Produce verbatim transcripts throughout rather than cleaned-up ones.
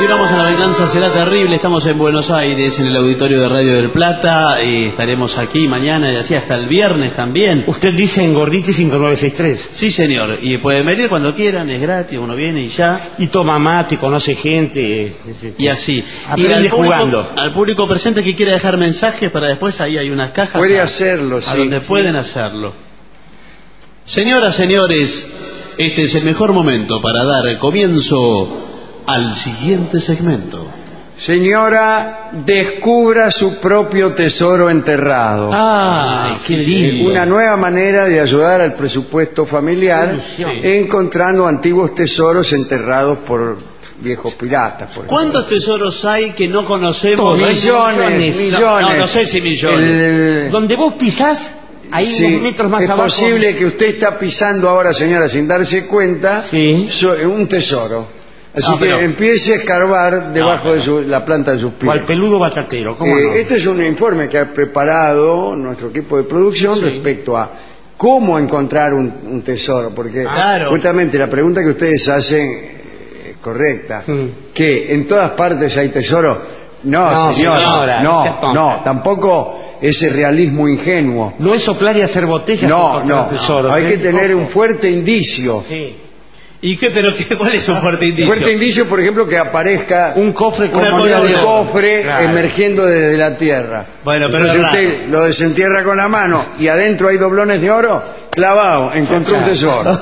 continuamos en La Venganza Será Terrible. Estamos en Buenos Aires, en el auditorio de Radio del Plata. Y estaremos aquí mañana y así hasta el viernes también. Usted dice en Gorditi cinco nueve seis tres. Sí, señor. Y pueden venir cuando quieran, es gratis, uno viene y ya. Y toma mate, conoce gente. Y así. Aprende y al público, jugando. Al público presente que quiera dejar mensajes para después, ahí hay unas cajas. Puede a, hacerlo, a sí. donde sí. pueden hacerlo. Señoras, señores, este es el mejor momento para dar comienzo al siguiente segmento. Señora, descubra su propio tesoro enterrado. Ah, qué lindo. Una nueva manera de ayudar al presupuesto familiar, Sí. encontrando antiguos tesoros enterrados por viejos piratas. Por ¿Cuántos tesoros hay que no conocemos? millones, millones. millones. No, no sé si millones. El- Donde vos pisás, ahí Sí, unos metros más es abajo. posible que usted está pisando ahora, señora, sin darse cuenta, Sí. so- un tesoro. Así No, que pero- empiece a escarbar debajo No, de su- la planta de sus pies. Cual peludo batatero, ¿cómo Eh, no? Este es un informe que ha preparado nuestro equipo de producción Sí. respecto a cómo encontrar un, un tesoro, porque Claro. justamente la pregunta que ustedes hacen eh, es correcta, Sí. que en todas partes hay tesoro. No, No, señor, señora, no sea no, tonta. no, tampoco ese realismo ingenuo. No es soplar y hacer botellas No, para encontrar no, tesoros, hay ¿eh? que tener Ojo. un fuerte indicio. Sí. ¿Y qué? ¿Pero qué? ¿Cuál es un fuerte indicio? Fuerte indicio, por ejemplo, que aparezca Un cofre con Una moneda cosa de un oro. cofre Claro. emergiendo desde la tierra. Bueno, pero Entonces es raro. usted lo desentierra con la mano y adentro hay doblones de oro, clavado, encontró un Claro. tesoro.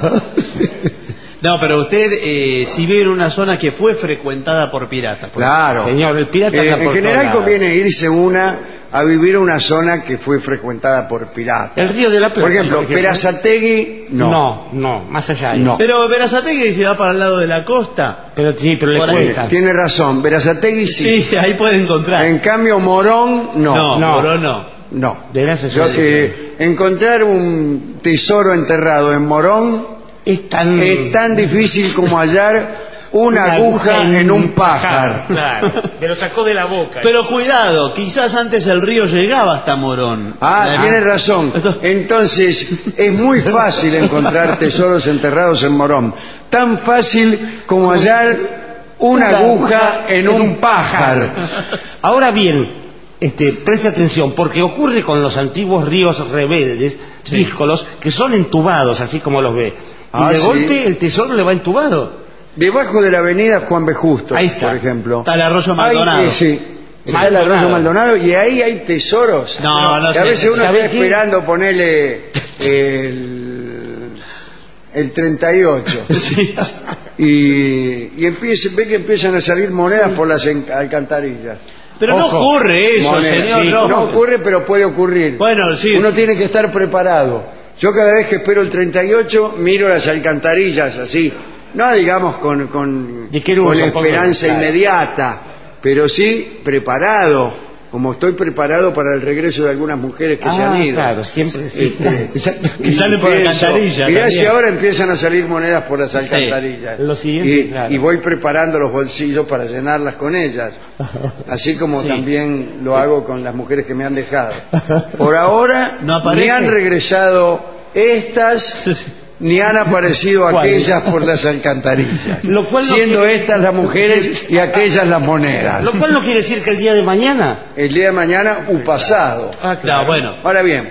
No, pero usted eh, si vive en una zona que fue frecuentada por piratas. por- Claro. Señor, el pirata Eh, anda en por general todos lados. conviene irse una a vivir a una zona que fue frecuentada por piratas. El río de la Plata. Por ejemplo, Perazategui, no. No, no, más allá. ¿eh? No. Pero Berazategui se va para el lado de la costa. Pero sí, pero le Por ahí. cuesta. Tiene razón, Perazategui sí. Sí, ahí puede encontrar. En cambio, Morón, no. no, no. Morón no. No. Deberás hacer Yo, eso. eh, encontrar un tesoro enterrado en Morón Es tan... es tan difícil como hallar una, aguja en un pájar. Claro, me lo sacó de la boca. Pero cuidado, quizás antes el río llegaba hasta Morón. Ah, La- tiene razón. Entonces, es muy fácil encontrar tesoros enterrados en Morón. Tan fácil como hallar una aguja en un pájar. Ahora bien, este, preste atención, porque ocurre con los antiguos ríos rebeldes, díscolos, que son entubados, así como los ve. Y Ah, de sí. golpe el tesoro le va entubado. Debajo de la avenida Juan B. Justo, Ahí está. por ejemplo. Está el arroyo Hay, Maldonado. eh, sí, está el Maldonado. arroyo Maldonado y ahí hay tesoros. No, no Que a sé. veces uno está ¿Sabe qué? esperando ponerle el, el treinta y ocho. Sí. Y, y empieza, ve que empiezan a salir monedas por las en- alcantarillas. Pero no Ojo. ocurre eso, Monedas, señor. sí, no. no ocurre, pero puede ocurrir. Bueno, sí. Uno tiene que estar preparado. Yo cada vez que espero el treinta y ocho miro las alcantarillas así, no digamos con, con, ¿De qué uso? con esperanza Claro. inmediata, pero sí preparado, como estoy preparado para el regreso de algunas mujeres que se Ah, han ido. claro, siempre. Sí. Este, Exacto. Que salen por la Pienso, alcantarilla. mirá también. si ahora empiezan a salir monedas por las Sí. alcantarillas. Lo siguiente, y, claro. y voy preparando los bolsillos para llenarlas con ellas. Así como Sí. también lo hago con las mujeres que me han dejado. Por ahora No aparece. ni han regresado estas ni han aparecido ¿Cuál? aquellas por las alcantarillas. Lo cual no siendo quiere- estas las mujeres y aquellas las monedas. Lo cual no quiere decir que el día de mañana. El día de mañana u pasado. Ah, No, bueno. Ahora bien,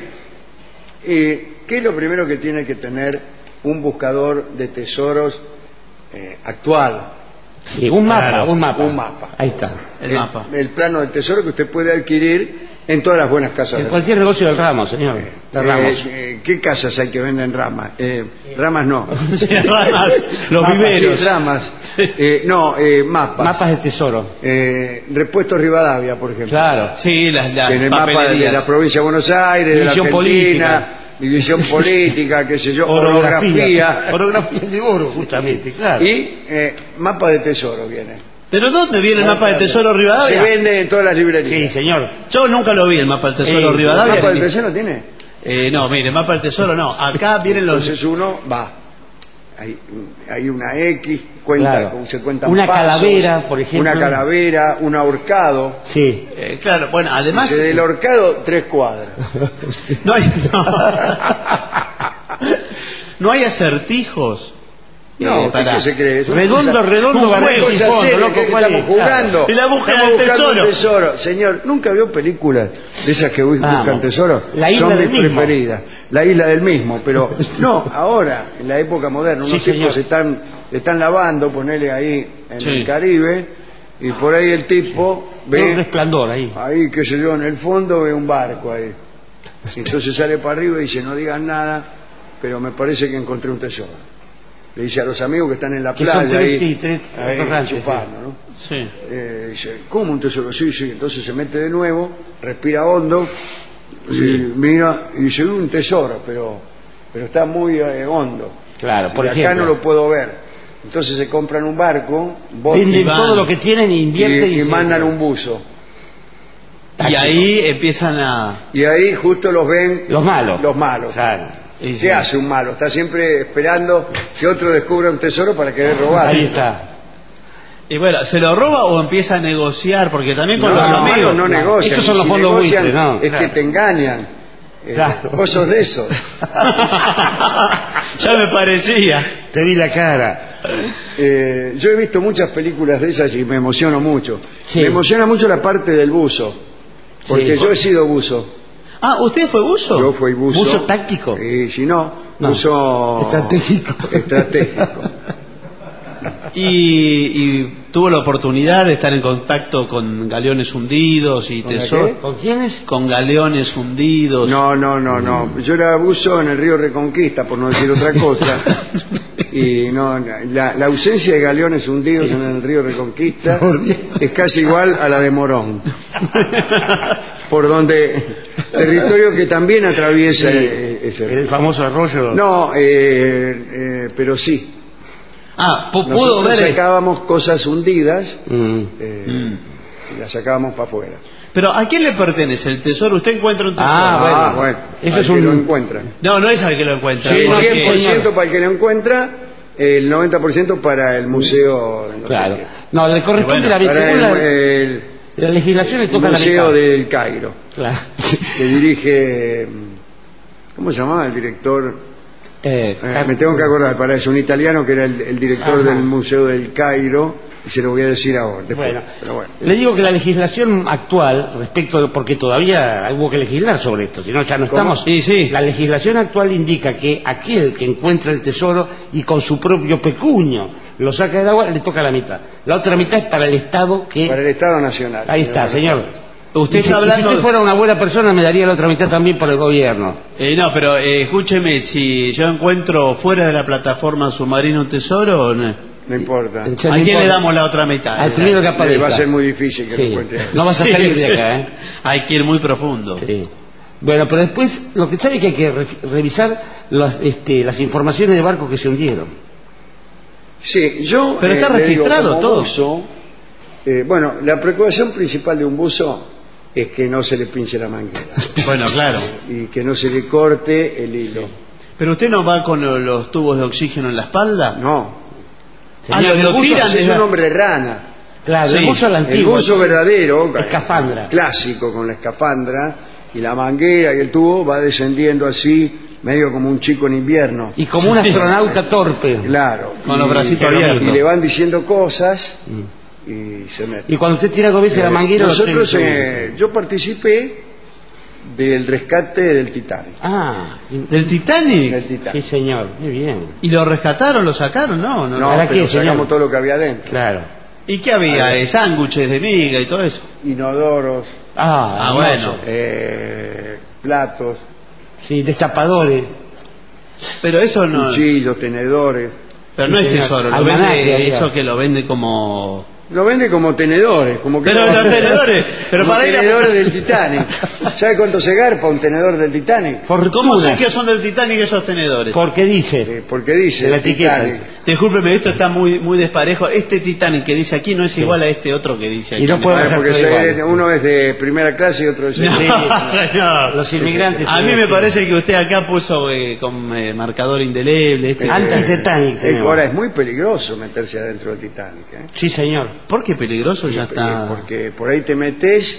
eh, ¿qué es lo primero que tiene que tener un buscador de tesoros eh, actual? Sí, un mapa, Claro, un mapa. un mapa. Ahí está. El mapa. El plano del tesoro que usted puede adquirir en todas las buenas casas. En del cualquier negocio del ramo, señor. De Eh, ramos. eh, ¿Qué casas hay que venden ramas? Eh, ramas no. Sí, ramas, los Mapas, viveros. sí, ramas. Eh, no, eh, mapas. Mapas de tesoro. Eh, Repuestos Rivadavia, por ejemplo. Claro. Sí, las, las En el mapa de papelerías. la provincia de Buenos Aires, de la División Argentina, política. división política, qué sé yo, orografía. Orografía de oro, justamente, claro. Y eh, mapa de tesoro viene. ¿Pero dónde viene el mapa del Tesoro Se Rivadavia? vende en todas las librerías. Sí, señor. Yo nunca lo vi, el mapa del Tesoro Eh, ¿El Rivadavia. mapa del ni- tesoro tiene? Eh, no, mire, el mapa del Tesoro no. Acá vienen los... Entonces uno va. Hay, hay una X, cuenta, Claro. como se cuentan Una pasos, calavera, por ejemplo. Una calavera, un ahorcado. Sí. eh, claro, bueno, además... Dice, del horcado, tres cuadras. No hay, no. No hay acertijos. No, para... ¿qué se cree? Es una Redondo, cosa- redondo, una Barreto y cosa fondo, seria, loco, que ¿cuál estamos es? jugando. Y la búsqueda Estamos del buscando tesoro. un tesoro. Señor, ¿nunca vio películas de esas que bus- Vamos. buscan tesoro? La isla Son del mis mismo. preferidas. La isla del mismo, pero no, ahora, en la época moderna, Sí, unos señor. tipos se están, se están lavando, ponele ahí en Sí. el Caribe, y por ahí el tipo Ve un ve, resplandor ahí. ahí, qué sé yo, en el fondo ve un barco ahí. Entonces sale para arriba y dice, no digan nada, pero me parece que encontré un tesoro. Le dice a los amigos que están en la Que playa son tres, ahí, sí, tres ahí restaurantes, chupando, ¿no? Sí. Eh, dice, ¿cómo un tesoro? Sí, sí. Entonces se mete de nuevo, respira hondo, y mira, y dice, un tesoro, pero, pero está muy eh, hondo. Claro, Y por acá ejemplo. no lo puedo ver. Entonces se compran un barco, bote, Venden y van. todo lo que tienen e y, invierten y, y se- mandan un buzo. Y ahí empiezan a... Y ahí justo los ven Los malos. los malos. Claro. y sí. ¿Qué hace un malo? Está siempre esperando que otro descubra un tesoro para querer robar. Ahí está. Y bueno, ¿se lo roba o empieza a negociar? Porque también con No, los no, amigos... no No. negocian. Estos son Y los si fondos negocian, buitres, ¿no? Es Claro. que te engañan. Eh, Claro. Vos sos de eso. Ya me parecía. Te vi la cara. Eh, yo he visto muchas películas de esas y me emociono mucho. Sí. Me emociona mucho la parte del buzo. Porque Sí. yo he sido buzo. Ah, ¿usted fue buzo? Yo fui buzo. ¿Buzo táctico? Y si no, No. buzo Estratégico. estratégico. Y, y tuvo la oportunidad de estar en contacto con galeones hundidos y ¿Con la tesoros. qué? ¿Con quiénes? Con galeones hundidos. No, no, no, no. Yo era buzo en el río Reconquista, por no decir otra cosa. Y no, la, la ausencia de galeones hundidos en el río Reconquista es casi igual a la de Morón. Por donde, territorio que también atraviesa eh, ese El río. famoso arroyo. No, eh, eh, pero sí. Ah, pu- pudo Nosotros ver... sacábamos cosas hundidas Mm. eh, Mm. y las sacábamos para afuera. Pero ¿a quién le pertenece el tesoro? ¿Usted encuentra un tesoro? Ah, bueno. Ah, bueno, Eso al es que un- lo encuentran. No, no es al que lo encuentra. Sí, El no, porque- diez por ciento señor. para el que lo encuentra, el noventa por ciento para el museo. No sé Claro. qué. No, le corresponde Bueno, la, Para según el, la, el la legislación le toca la Museo mitad. del Cairo, Claro. que dirige. ¿Cómo se llamaba el director? Eh, Eh, me tengo que acordar, para eso, un italiano que era el, el director Ajá. del Museo del Cairo, y se lo voy a decir ahora. Después, Bueno, pero bueno. le digo que la legislación actual, respecto de, porque todavía hubo que legislar sobre esto, si no ya no ¿Cómo? estamos. Sí, sí. La legislación actual indica que aquel que encuentra el tesoro y con su propio pecunio lo saca del agua, le toca la mitad. La otra mitad es para el Estado que... Para el Estado Nacional. Ahí está, señor. Usted Y si- está y hablando... Si usted fuera una buena persona, me daría la otra mitad también por el gobierno. Eh, no, pero eh, escúcheme, si yo encuentro fuera de la plataforma submarina un tesoro, no. No importa. Ya ¿a no quién importa. le damos la otra mitad? Al primero que Eh, aparezca. va a ser muy difícil que Sí. lo encuentre. No vas a Sí, salir de sí. acá, ¿eh? Hay que ir muy profundo. Sí. Bueno, pero después, lo que sabe que hay que re- revisar las, este, las informaciones de barcos que se hundieron. Sí, yo. Pero está le digo, registrado como todo. buzo, eh, bueno, la preocupación principal de un buzo es que no se le pinche la manguera Bueno, claro. y que no se le corte el hilo. ¿Pero usted no va con lo- los tubos de oxígeno en la espalda? No, Ah, lo, lo el buzo- tiran es desde... un hombre rana. Claro, Sí. el buzo a la El antigua. buzo verdadero, Escafandra. clásico con la escafandra y la manguera y el tubo va descendiendo así, medio como un chico en invierno. Y como un astronauta torpe. Claro. Con y- los bracitos y abiertos. le van diciendo cosas y se mete. Y cuando usted tira algo veces la manguera... lo Nosotros, tiene- eh, yo participé del rescate del Titanic. Ah, ¿Del Titanic? Del sí Titanic. señor, muy bien. ¿Y lo rescataron, lo sacaron? No, no. No, ¿Para pero qué, señor? sacamos todo lo que había adentro. Claro. ¿Y qué había? Eh, sándwiches de miga y todo eso. Inodoros, Ah, Ah, hermoso. bueno. eh, platos, Sí, destapadores. Pero eso no... cuchillos, tenedores. Pero no es Sí, tesoro, lo almanaque vende, había. eso que lo vende como... Lo vende como tenedores, como que Pero no- los tenedores, pero como para ir a... tenedores del Titanic. ¿Sabe cuánto se garpa un tenedor del Titanic? Fortuna. ¿Cómo sé que son del Titanic esos tenedores? Porque dice... Eh, porque dice La el etiqueta. Titanic. Discúlpeme, esto está muy muy desparejo. Este Titanic que dice aquí no es igual a este otro que dice aquí. Y no puede- Ah, porque Todos se- iguales. uno es de primera clase y otro de No, segunda. señor. Los inmigrantes... A mí me tienen- parece que usted acá puso eh, con eh, marcador indeleble. Este, Anti-Titanic Eh, tenemos. ahora es muy peligroso meterse adentro del Titanic. ¿eh? Sí, señor. ¿Por qué peligroso ya Eh, está? Porque por ahí te metes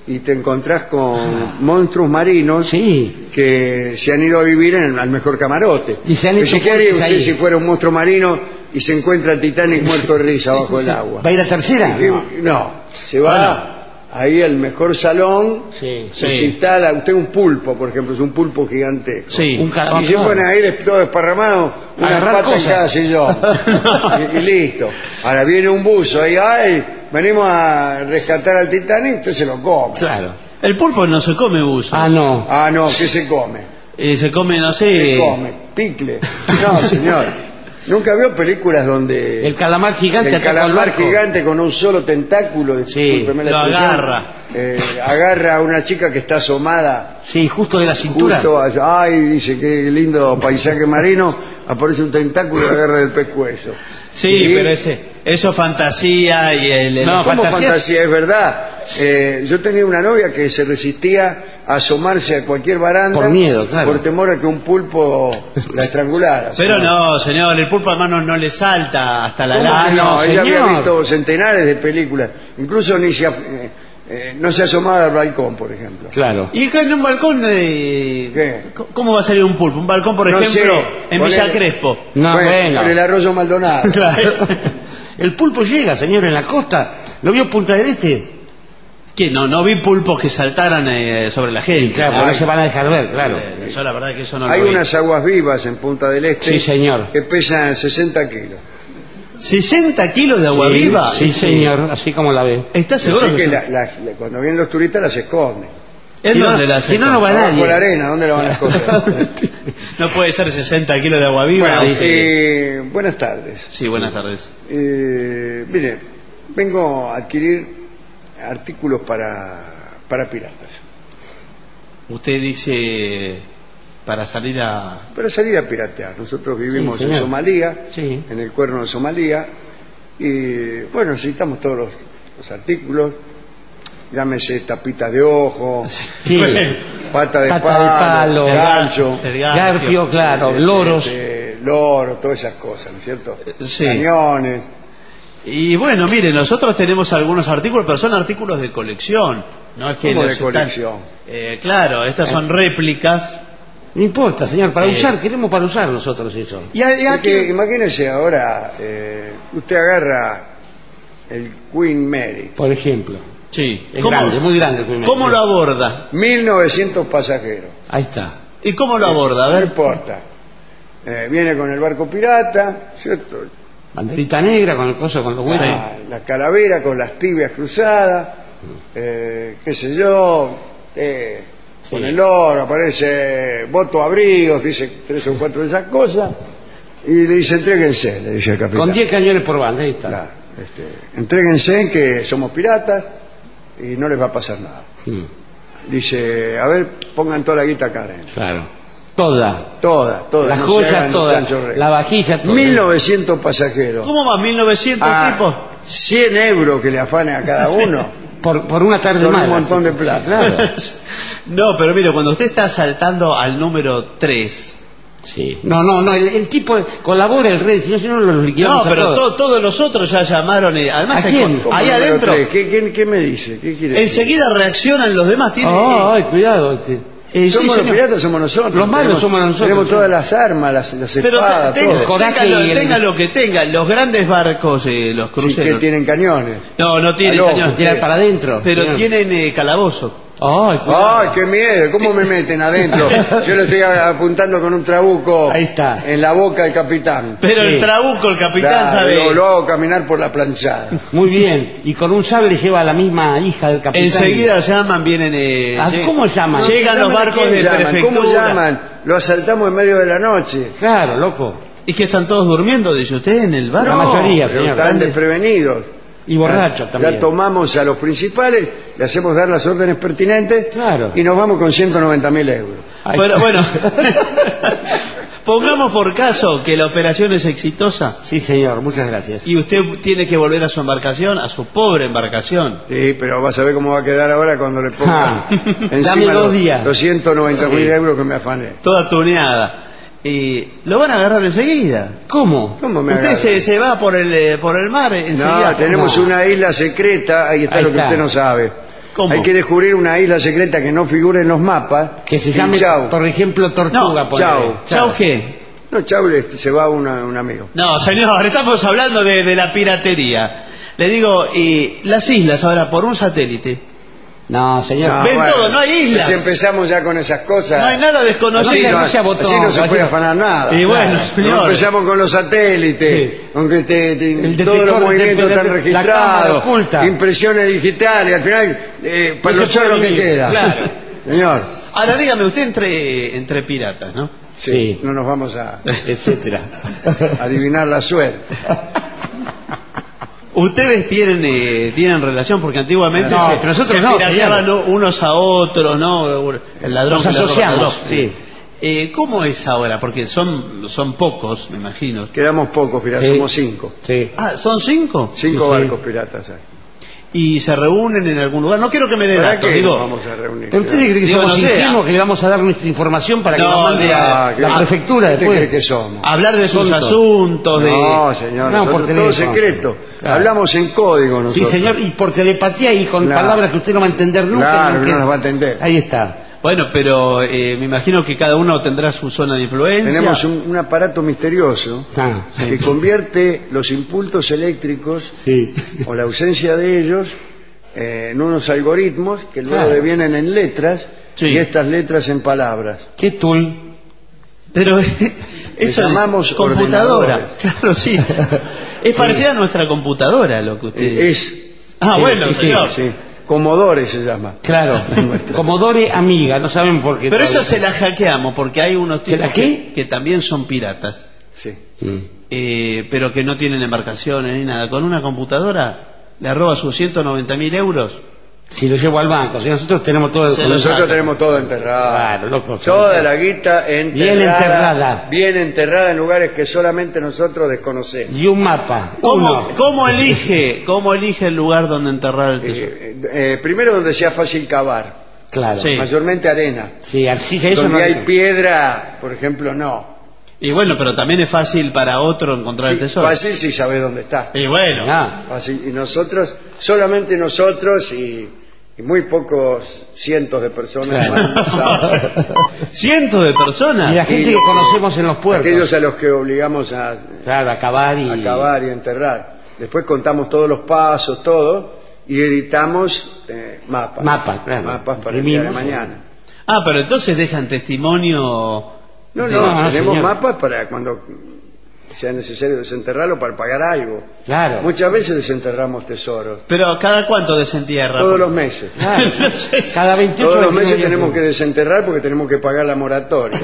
y te encontrás con monstruos marinos Sí. que se han ido a vivir en el, al mejor camarote. Y se han Pero hecho si ¿qué haría fuertes usted ahí? si fuera un monstruo marino y se encuentra el Titanic muerto de risa bajo el agua? ¿Va a ir a tercera? ¿Qué- No. No, se va ahí al mejor salón, Sí. se Sí. instala, usted un pulpo, por ejemplo, es un pulpo gigantesco. Sí. Un calamar. Y se pone ahí de- todo desparramado, una Agarrar pata en cosas. cada sillón. y, y listo. Ahora viene un buzo ahí, ay, venimos a rescatar al Titanic, usted se lo come. Claro. El pulpo no se come buzo. Ah, no. Ah, no, ¿qué se come? Eh, se come, no sé. Se come, picle. No, señor. ¿Nunca vio películas donde El calamar gigante el ataca al calamar barco? gigante con un solo tentáculo, discúlpeme la lo expresión, agarra. eh, agarra a una chica que está asomada Sí, justo de la cintura. justo allá, ay, dice qué lindo paisaje marino, aparece un tentáculo y agarra del pescuezo. Sí, Y- pero ese, eso fantasía y el... el- No, ¿Cómo fantasía? fantasía? Es verdad. Eh, yo tenía una novia que se resistía a asomarse a cualquier baranda Por miedo, claro. por temor a que un pulpo la estrangulara. Pero no, señor, el pulpo además no, no le salta hasta la ¿Cómo que lancha. no? no, Ella había señor. visto centenares de películas. Incluso ni se, eh, eh, no se asomaba al balcón, por ejemplo. Claro. ¿Y acá en un balcón de... ¿Qué? ¿Cómo va a salir un pulpo? Un balcón, por No ejemplo, sé, en ponele- Villa Crespo. No, Bueno, bueno. por el arroyo Maldonado. Claro. El pulpo llega, señor, en la costa. ¿Lo vio Punta del Este? ¿Qué? No, no vi pulpos que saltaran eh, sobre la gente. Claro, porque Ay. no se van a dejar ver, claro. Eh, Yo la verdad que eso no Hay lo vi. unas aguas vivas en Punta del Este Sí, señor. que pesan sesenta kilos. ¿sesenta kilos de agua Sí, viva? Sí, señor, así como la ve. ¿Estás seguro Así que, que son- la- la- la- cuando vienen los turistas las esconden. ¿En Si no- dónde la si no, sacan? no va Abajo nadie. de la arena, ¿dónde la van a esconder? No puede ser sesenta kilos de agua viva. Bueno, dice. eh, buenas tardes. Sí, buenas tardes. Eh, mire, vengo a adquirir artículos para, para piratas. Usted dice para salir a... Para salir a piratear. Nosotros vivimos Sí, en señor. Somalia, Sí. en el cuerno de Somalia, y bueno, necesitamos todos los, los artículos, llámese tapita de ojo, Sí. pata de Pata de palo, palo, gancho, el Garfio, claro, este, loros. este, loro, todas esas cosas, ¿no es cierto? Sí. Cañones. Y bueno, mire, nosotros tenemos algunos artículos, pero son artículos de colección. No es que ¿Cómo los de están- colección? Eh, claro, estas son réplicas. No importa, señor, para Eh. usar, queremos para usar nosotros eso. Y, a- y Es aquí- que imagínese ahora, eh, usted agarra el Queen Mary, Por ejemplo. Sí. Es ¿Cómo- grande, muy grande el primer. ¿Cómo lo aborda? mil novecientos pasajeros. Ahí está. ¿Y cómo lo aborda? A No ver. importa. Eh, viene con el barco pirata, ¿cierto? Banderita negra con el coso, con los huevos. La, la calavera con las tibias cruzadas, eh, qué sé yo, eh, con Sí. el oro, aparece voto abrigos, dice tres o cuatro de esas cosas, y le dice entréguense, le dice el capitán. Con diez cañones por banda, ahí está. Claro, este, entréguense que somos piratas y no les va a pasar nada. Mm, Dice, a ver, pongan toda la guita acá adentro. claro. Toda. Toda, toda. Las no se joyas hagan todas. Sancho Rey. La vajilla toda. mil novecientos pasajeros. ¿Cómo va? ¿mil novecientos Ah, tipos? cien euros que le afane a cada uno. Por, por una tarde Son más. un montón de plata. Claro. No, pero mire, cuando usted está saltando al número tres... Sí. No, no, no. El, el tipo colabora el rey, si no, si no lo No, liquidamos a pero todos. to- todos los otros ya llamaron. eh, Además, ¿A hay quién? con- ahí Número adentro, tres. ¿Qué, qué, qué me dice? ¿Qué quiere decir? enseguida reaccionan los demás. Tiene, Oh, ay, cuidado. Este. eh, sí, Somos los señor. piratas, somos nosotros. Los malos Tenemos- somos nosotros, Tenemos sí. todas las armas, las, las Pero espadas, te- tenga, todo. coraje tenga lo, y el- tenga lo que tenga. Los grandes barcos, eh, los Sí, que cruceros. tienen cañones. No, no tienen Aló, cañón. Tirar para adentro. Pero señor. tienen eh, calabozo. Ay, cuidado. ¡Ay, qué miedo! ¿Cómo me meten adentro? Yo le estoy apuntando con un trabuco Ahí está. en la boca al capitán. Pero Sí. el trabuco, el capitán Claro, sabe. Lo, lo hago caminar por la planchada. Muy bien. Y con un sable lleva a la misma hija del capitán. Enseguida llaman, vienen. Eh, Ah, lleg- ¿cómo llaman? Llegan los Llaman, barcos ¿quién de llaman? prefectura. ¿Cómo llaman? Lo asaltamos en medio de la noche. Claro, loco. ¿Y que están todos durmiendo, dice usted, en el barco? La mayoría, pero señor. están desprevenidos. Y borracho Ya- también. Ya tomamos a los principales, le hacemos dar las órdenes pertinentes Claro. y nos vamos con ciento noventa mil euros. Ay, Bueno, bueno. Pongamos por caso que la operación es exitosa Sí, señor, muchas gracias. y usted tiene que volver a su embarcación, a su pobre embarcación. Sí, pero vas a ver cómo va a quedar ahora cuando le ponga Ah, dame encima dos los, días. los ciento noventa mil Sí. euros que me afané. Toda tuneada. Y lo van a agarrar enseguida. ¿Cómo? ¿Cómo me Usted agarra? se, se va por el, eh, por el mar enseguida. No, tenemos No. una isla secreta, ahí está Ahí lo que está. usted no sabe. ¿Cómo? Hay que descubrir una isla secreta que no figure en los mapas. Que se y llame, chau. por ejemplo, Tortuga. No, ponele. chau. ¿Chao qué? No, chau, este, se va una- un amigo. No, señor, estamos hablando de, de la piratería. Le digo, y las islas ahora por un satélite. No, señor. No, Ven todo, no hay islas. Si empezamos ya con esas cosas. No hay nada Así desconocido. no, no sea botón, así no se puede caballero. afanar nada. Y bueno, No señor. empezamos con los satélites, Sí. aunque te, te- El todos detector los de movimientos temperatura, están la cámara registrados, oculta. impresiones digitales, al final, eh, para No los se puede chorros que vivir, queda. claro. Señor, Ahora dígame, usted entre, entre piratas, ¿no? sí, Sí. no nos vamos a Etcétera. adivinar la suerte. Ustedes tienen eh, tienen relación porque antiguamente No, se, pero nosotros se no, pirateaban señor. ¿no? unos a otros, ¿no? El ladrón Nos que le roba al asociamos, ladrón. sí. Eh, ¿Cómo es ahora? Porque son son pocos, me imagino. Quedamos pocos piratas, Sí. somos cinco. Sí. Ah, ¿son cinco? Cinco Sí, sí. barcos piratas hay. Y se reúnen en algún lugar. No quiero que me dé ¿Para datos, qué digo. nos vamos a reunir? ¿Pero usted cree que Digo, somos no sé, ingenuos ah. que le vamos a dar nuestra información para que No, nos mande diga, a ¿qué- la prefectura ¿Qué cree después? que somos? Hablar de sus Tonto. asuntos, de... No, señor, No, nosotros por todo teléfono. secreto. Claro. Hablamos en código Sí, nosotros. señor, y por telepatía y con Claro. palabras que usted no va a entender nunca. Claro, ni que no que- nos va a entender. Ahí está. Bueno, pero eh, me imagino que cada uno tendrá su zona de influencia. Tenemos un, un aparato misterioso Ah, sí. que convierte los impulsos eléctricos Sí. o la ausencia de ellos eh, en unos algoritmos que luego Claro. devienen en letras Sí. y estas letras en palabras. ¿Qué tool? Pero eso llamamos es computadora. ordenadores. Claro, sí. Es parecida a nuestra computadora lo que usted... Eh, Es, ah, sí, bueno, sí, sí, señor. sí, Commodore se llama. Claro. Commodore Amiga, no saben por qué. Pero eso todavía. se la hackeamos porque hay unos ¿Se la tipos qué? que, que también son piratas, Sí. Mm. eh, pero que no tienen embarcaciones ni nada. Con una computadora le roba sus ciento noventa mil euros. Si lo llevo al banco, si nosotros tenemos todo... Se lo Nosotros saca. tenemos todo enterrado. Claro, loco. Toda la guita enterrada. Bien enterrada. Bien enterrada en lugares que solamente nosotros desconocemos. Y un mapa. ¿Cómo, Uno. cómo elige cómo elige el lugar donde enterrar el tesoro? Eh, eh, primero donde sea fácil cavar. Claro. Sí. Mayormente arena. Sí, así que eso Donde no... hay piedra, por ejemplo, no. Y bueno, pero también es fácil para otro encontrar el Sí, tesoro. fácil si sabes dónde está. Y bueno, Ah, Fácil. Y nosotros, solamente nosotros y, y muy pocos cientos de personas Claro. más sabemos. cientos de y personas. la gente Y- que conocemos en los puertos. Aquellos a los que obligamos a, Claro, acabar y... a cavar y enterrar. Después contamos todos los pasos, todo, y editamos eh, mapas. Mapas, claro. Mapas para el día de Imprimimos. mañana. Ah, pero entonces dejan testimonio. No, de- no, No, tenemos señor. mapas para cuando sea necesario desenterrarlo para pagar algo. Claro. Muchas veces desenterramos tesoros. Pero ¿cada cuánto desentierra? Todos los meses. Claro. No sé. Cada veintiocho... Todos los veintinueve meses días. tenemos que desenterrar porque tenemos que pagar la moratoria.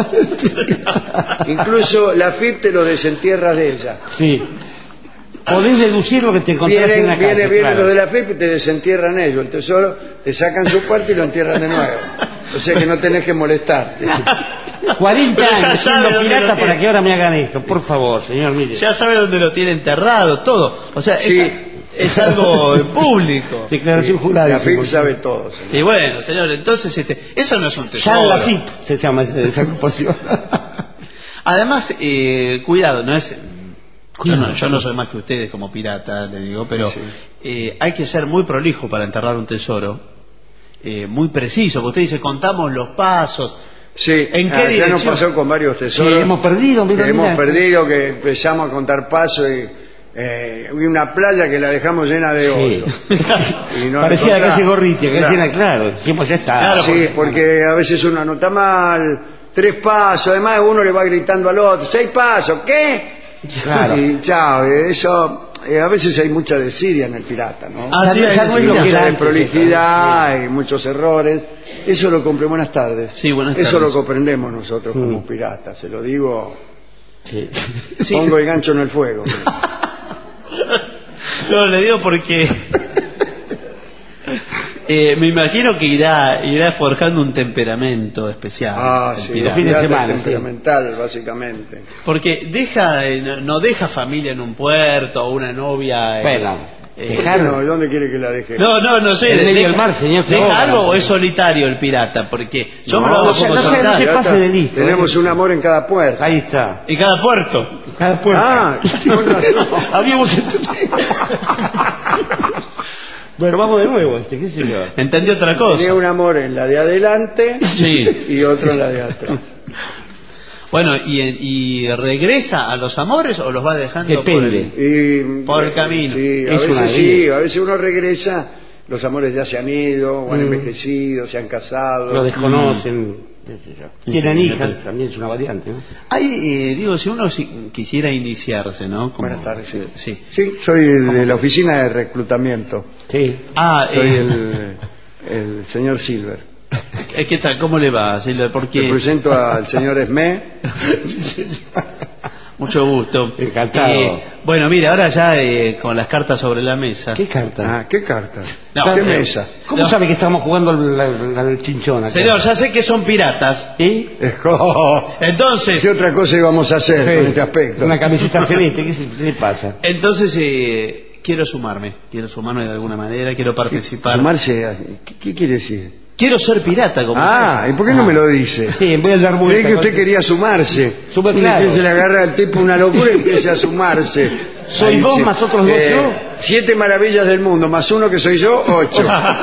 Incluso la F I P te lo desentierra de ella. Sí. Podés deducir lo que te encontraste en Vienen, la calle. viene, vienen claro. los de la F I P y te desentierran ellos el tesoro, te sacan su parte y lo entierran de nuevo. O sea que no tenés que molestarte. cuarenta Pero ya años sabe siendo dónde pirata lo para tiene. que ahora me hagan esto. Por favor, señor, mire. Ya sabe dónde lo tiene enterrado, todo. O sea, Sí. es, es algo público. Declaración jurada. La F I P dice, sabe todo. señor. Y bueno, señor, entonces este, eso no es un Ya tesoro. la F I P se llama esa, esa agrupación. Además, eh, cuidado, no es. Yo Cuidado. no, yo no soy más que ustedes como pirata, le digo, pero Sí. eh, hay que ser muy prolijo para enterrar un tesoro, eh, muy preciso, porque usted dice, contamos los pasos. Sí, ¿En qué ah, ya nos dirección? pasó con varios Sí, tesoros. hemos perdido. que mira, hemos mira. perdido, que empezamos a contar pasos y eh, y una playa que la dejamos llena de Sí. oro. Y no Parecía la encontramos. calle Gorritia, que Claro. era claro. Dijimos, ya está. Claro, Sí, porque a veces uno anota mal, tres pasos, además uno le va gritando al otro, seis pasos, ¿qué? Claro. Y chao, eh, eso, eh, a veces hay mucha desidia en el pirata, ¿no? Ah, sí, Ya- ya no es sí, lo que mucha era antes, desprolijidad y muchos errores. Eso lo compré. Buenas tardes. Sí, buenas Eso tardes. lo comprendemos nosotros Mm. como piratas. Se lo digo, Sí. Sí. pongo el gancho en el fuego. No, le digo porque eh, me imagino que irá irá forjando un temperamento especial. Ah, el sí, pirata. el fin de pirata semana, es sí. temperamental, básicamente. Porque deja eh, no- no deja familia en un puerto o una novia. eh, Bueno, eh, dejar- Bueno, ¿dónde quiere que la deje? No, no, no sé. En medio deja- del mar, señor, se ¿Deja ahoga, algo ¿no? o es solitario el pirata? Porque yo me No, lo hago no se- como no se- no se solitario. pase de listo, Tenemos ¿eh? un amor en cada puerta. Ahí está. Y cada puerto. Cada puerta. Ah, con razón. Habíamos... Bueno, vamos de nuevo, este, qué sé yo. Entendí otra cosa. Tenía un amor en la de adelante Sí. y otro en la de atrás. Bueno, ¿y, ¿y regresa a los amores o los va dejando Depende. por el, Y, por el camino? Sí, a Es una veces sí, vida. a veces uno regresa, los amores ya se han ido, o han Mm. envejecido, se han casado. Lo desconocen, qué sé yo. Sí, Tienen sí, hijas, entonces- también es una variante, ¿no? Hay, eh, digo, si uno si- quisiera iniciarse, ¿no? Como- Buenas tardes, sí. Sí. Sí, soy de la oficina de reclutamiento. Sí. Ah, Soy eh, el, el señor Silver. eh, ¿qué tal? ¿Cómo le va, Silvia? Porque Le presento al señor Esmé. mucho gusto. Encantado. Eh, bueno, mire, ahora ya eh, con las cartas sobre la mesa. ¿Qué carta? Ah, ¿qué carta? No, ¿Qué eh, mesa? ¿Cómo No. sabe que estamos jugando al, al- al chinchón acá? Señor, ya sé que son piratas. ¿Sí? Entonces, ¿Qué otra cosa íbamos a hacer Sí. con este aspecto? Una camiseta celeste, ¿qué, se- qué le pasa? entonces eh, quiero sumarme. Quiero sumarme de alguna manera, quiero participar. Sumarse a- ¿Qué, qué quiere decir? Quiero ser pirata como Ah, ¿y por qué no me lo dice? Sí, voy a dar Creí vuelta. que usted con- quería sumarse. Súper Y claro. que se le agarra al tipo una locura y empieza a sumarse. Soy Ahí dos sí. más otros dos Eh, yo. Siete maravillas del mundo, más uno que soy yo, ocho.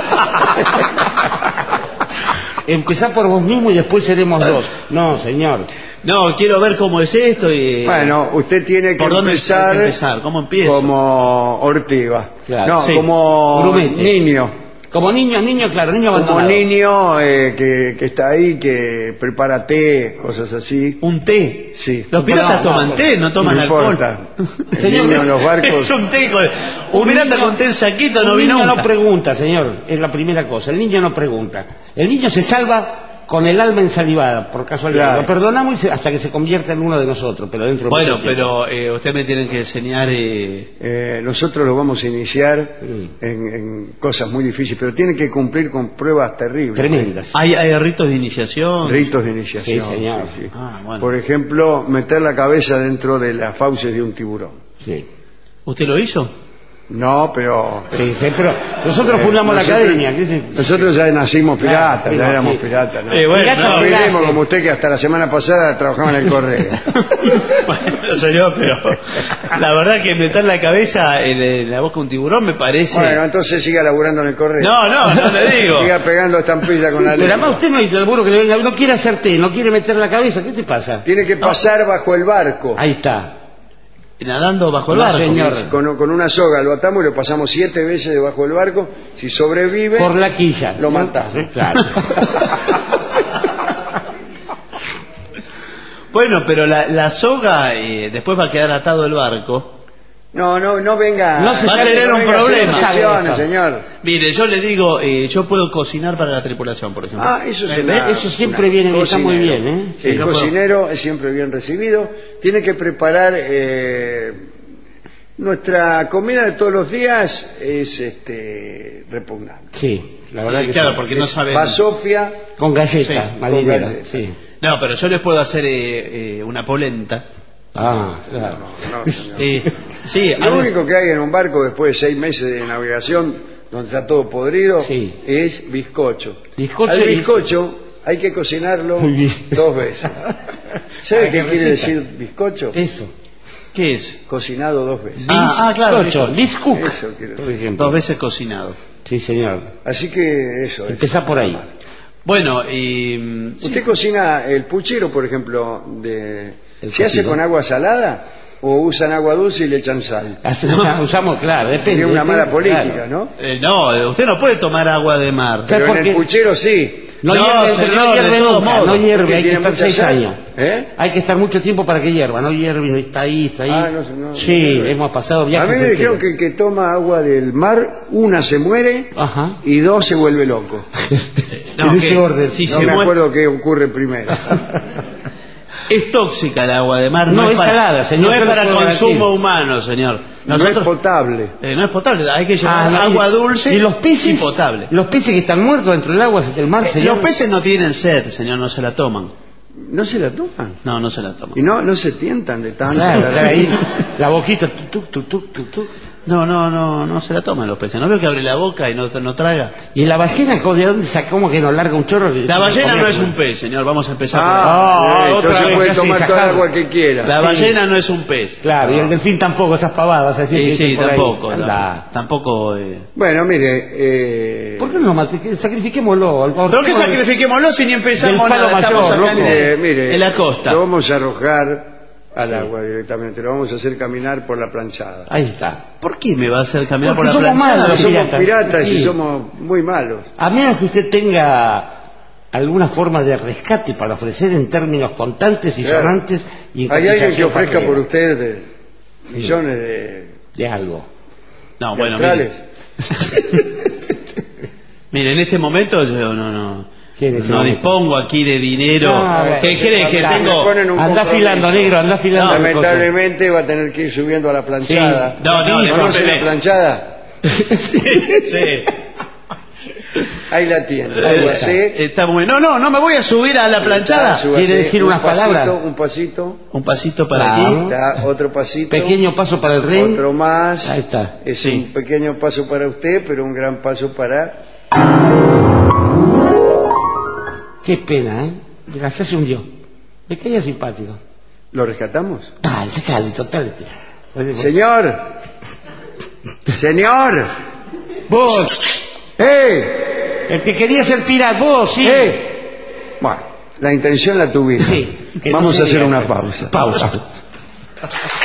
Empezá por vos mismo y después seremos dos. No, señor. No, quiero ver cómo es esto y... Bueno, usted tiene que ¿por dónde empezar, hay que empezar? ¿Cómo empiezo? como Ortiva. Claro, no, sí. como Grumete. niño. Como niño, niño, claro, niño Como abandonado. niño eh, que, que está ahí, que prepara té, cosas así. Un té. Sí. Los piratas No, no, toman no. té, no toman No alcohol. importa. El Señor, niño en los barcos. Es un té. con- Un pirata con té en saquito no un vi niño nunca. no pregunta, señor, es la primera cosa. El niño no pregunta. El niño se salva con el alma ensalivada, por casualidad. Claro. Lo perdonamos y se- hasta que se convierta en uno de nosotros, pero dentro de Bueno, mucho tiempo. pero eh, usted me tiene que enseñar... eh, Eh, nosotros lo vamos a iniciar Mm. en, en cosas muy difíciles, pero tiene que cumplir con pruebas terribles. Tremendas. ¿hay, ¿Hay ritos de iniciación? Ritos de iniciación. Sí, señor. sí, sí. Ah, bueno. Por ejemplo, meter la cabeza dentro de las fauces de un tiburón. Sí. ¿Usted lo hizo? No, pero... Sí, sí, pero nosotros eh, fundamos nosotros- la academia. ¿qué se- Nosotros ya nacimos piratas, Claro, ya sí, éramos sí. piratas. ¿no? Eh, bueno, Pirata no, de Miremos clase. como usted que hasta la semana pasada trabajaba en el correo. Bueno, señor, pero la verdad que meter la cabeza en, en la boca de un tiburón me parece... Bueno, entonces siga laburando en el correo. no, no, no le digo. Siga pegando estampilla con la Pero además lengua. usted no hay seguro que le venga, no quiere hacer té, no quiere meter la cabeza, ¿qué te pasa? Tiene que pasar bajo el barco. Ahí está. Nadando bajo el No, barco. señor. Con, con una soga lo atamos y lo pasamos siete veces debajo del barco. Si sobrevive, Por la quilla. lo matamos. Sí, claro. Bueno, pero la, la soga eh, después va a quedar atado el barco. No, no, no venga. No se Va a tener no un venga a hacer problema. objeciones, señor. Mire, yo le digo, eh, yo puedo cocinar para la tripulación, por ejemplo. Ah, eso es ¿Ve? una- Eso siempre una- viene bien, está muy cocinero. bien, ¿eh? Sí, El no puedo- cocinero es siempre bien recibido. Tiene que preparar eh, nuestra comida de todos los días es este repugnante. Sí, la verdad Eh, que claro, sí. porque no Es saben. basofia. Con galletas, Sí, marineras, con galletas. sí. No, pero yo les puedo hacer eh, eh, una polenta. Ah, claro. No, señor. Eh, sí, Lo algo- único que hay en un barco después de seis meses de navegación, donde está todo podrido, Sí. es bizcocho. Bizcocho Al y- bizcocho hay que cocinarlo Muy bien. dos veces. ¿Sabe Ah, qué qué quiere receta. decir bizcocho? Eso. ¿qué es? Cocinado dos veces. Ah, ah, claro, Bizcocho, Biscook, Eso quiere por decir. ejemplo. Dos veces cocinado. Sí, señor. Así que eso es. Empezá por ahí. Bueno, y... mm, sí. ¿Usted cocina el puchero, por ejemplo, de... El ¿se hace cocido. con agua salada o usan agua dulce y le echan sal? Hace- usamos, claro, depende. Sería una depende, mala política, claro. ¿no? Eh, no, usted no puede tomar agua de mar. ¿Sabe Pero por en qué? el puchero sí. No, No, hierve, señor, no de hierve todos nunca, modos. no hierve, Porque hay que tiene estar mucha seis sal. años. ¿Eh? Hay que estar mucho tiempo para que hierva, no hierve, no está ahí, está ahí. Ah, no sé, no, sí, no hierve. hemos pasado A viajes. mí me dijeron enteros. que el que toma agua del mar, una se muere Ajá. y dos se vuelve loco. No, en ese que- orden. si No se me mue- acuerdo qué ocurre primero. Es tóxica el agua de mar. No, es para, salada, señor, No es yo le para puedo consumo garantir. humano, señor. No es potable. eh, no es potable. Hay que llevar Ah, no, agua y- dulce y los peces, y potable. los peces que están muertos dentro del agua del mar, Eh, señor. los peces no tienen sed, señor, no se la toman. ¿No se la toman? No, no se la toman. Y no, no se tientan de tanto. Claro, estar está ahí, la boquita, tuc, tuc, tuc, tuc, tuc. No, no, no, no se la toman los peces. ¿No veo que abre la boca y no, no traga? ¿Y la ballena de dónde sacamos que nos larga un chorro? La ballena no es un pez, señor. Vamos a empezar Ah, por eh, Ah, otra entonces vez puede casi tomar toda el sacado. agua que quiera. La Sí. ballena no es un pez. Claro, y el delfín tampoco, esas pavadas. Así Sí, que sí, dicen por ahí. tampoco. Anda. Tampoco. tampoco eh. Bueno, mire, eh, ¿Por qué no nos mate- sacrifiquémoslo? ¿Pero qué sacrifiquémoslo si ni empezamos Del palo nada? Estamos mayor, acá en, loco. mire, mire, en la costa. lo vamos a arrojar al agua directamente, lo vamos a hacer caminar por la planchada. Ahí está. ¿Por qué me va a hacer caminar Porque por la somos planchada? malos. Somos piratas. piratas y Sí. somos muy malos. A menos que usted tenga alguna forma de rescate para ofrecer en términos contantes y Claro. sonantes. Y en Hay alguien que cotización ofrezca patria. por usted de- millones de, De algo. No, de bueno, australes. mire. Mire, en este momento yo no, no, ¿Qué en ese no momento? dispongo aquí de dinero. Ah, ¿Qué bueno, cree que me tengo? ponen un Anda compromiso. afilando, negro, anda afilando. No, las cosas. Lamentablemente va a tener que ir subiendo a la planchada. Sí. No, no, ¿Conoce discúlpeme. la planchada? Sí. Ahí la tiene. Eh, Algo así. está muy bien. No, no, no me voy a subir a la planchada. Súbase ¿Quiere decir un unas pasito, palabras? Un pasito. Un pasito para Claro. aquí. Está, otro pasito. Pequeño paso para el rey. Otro más. Ahí está. Es Sí. un pequeño paso para usted, pero un gran paso para... Qué pena, ¿eh? Ya se hundió. Me caía simpático. ¿Lo rescatamos? Ah, se cae, total. Señor. Señor. Vos, ¡Eh! el que quería ser pirata, vos, sí. ¡Eh! Bueno, la intención la tuviste. Sí. Que no Vamos se a hacer diga. una pausa. Pausa.